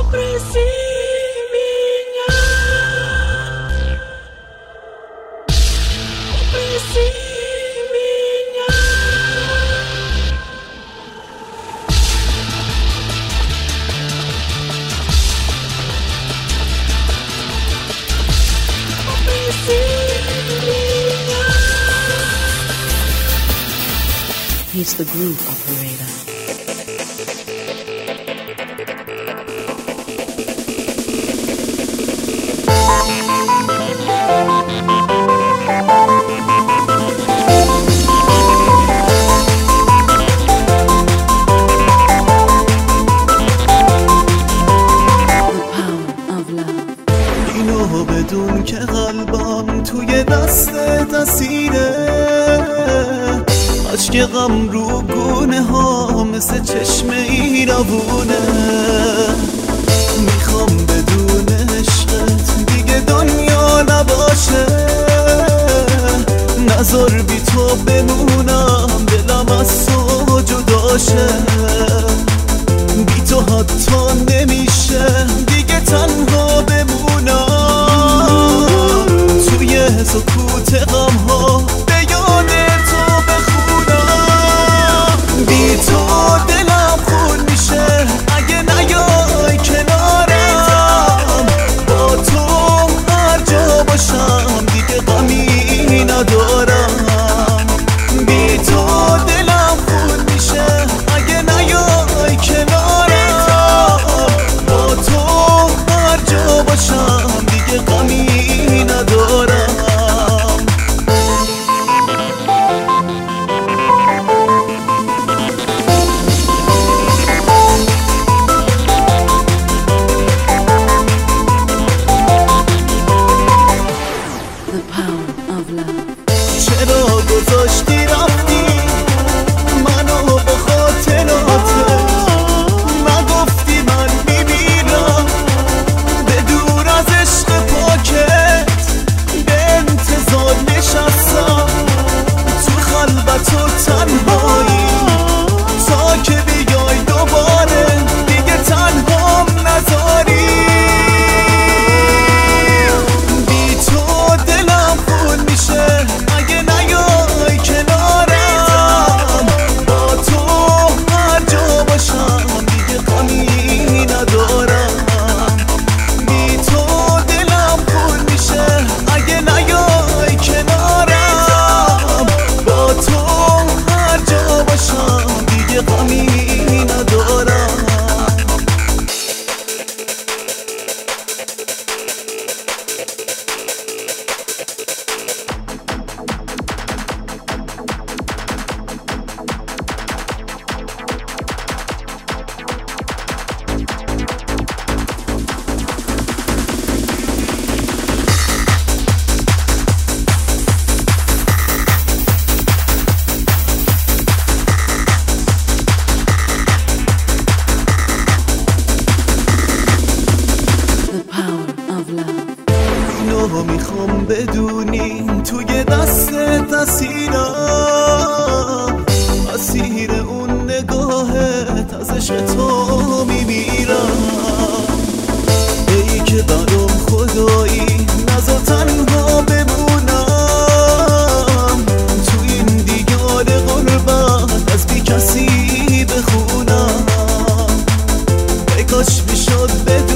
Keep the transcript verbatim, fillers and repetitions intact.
He's the groove operator. اینو بدون که قلبم توی دست اسیره، اشک غم رو گونه ها مثل چشم ایرابونه. میخوام بدون عشقت دیگه دنیا نباشه، نذار بی تو بمونم دلم از تو جداشه. بی تو حتی نمیشه دیگه تنها بمونم، توی سکوت غم ها به یاد تو بخونم. بی تو دلم خون میشه اگه نیای کنارم، با تو هر جا باشم دیگه غمی ندارم. بی تو دلم خون میشه اگه نیای کنارم، با تو هر جا باشم دیگه غمی ندارم. چرا گذاشتی رفتی منو با خاطراتت، نگفتی من میمیرم به دور از عشق پاکت. به انتظار نشستم تو خلوت و تنهایی تا که بیای دوباره دیگه تنهام نذاری. بی تو دلم خون میشه اگه نیای کنارم، با تو هر جا باشم دیگه غمی ندارم. بی تو دلم خون میشه اگه نیای کنارم، با تو هر جا باشم دیگه غمی ندارم. اینو میخوام بدونی توی دست اسیرم، اسیر اون نگاهت از عشق تو میمیرم. ای که برام خدایی نذار تنها بمونم، تو این دیار غربت از بی کسی بخونم. ای کاش میشد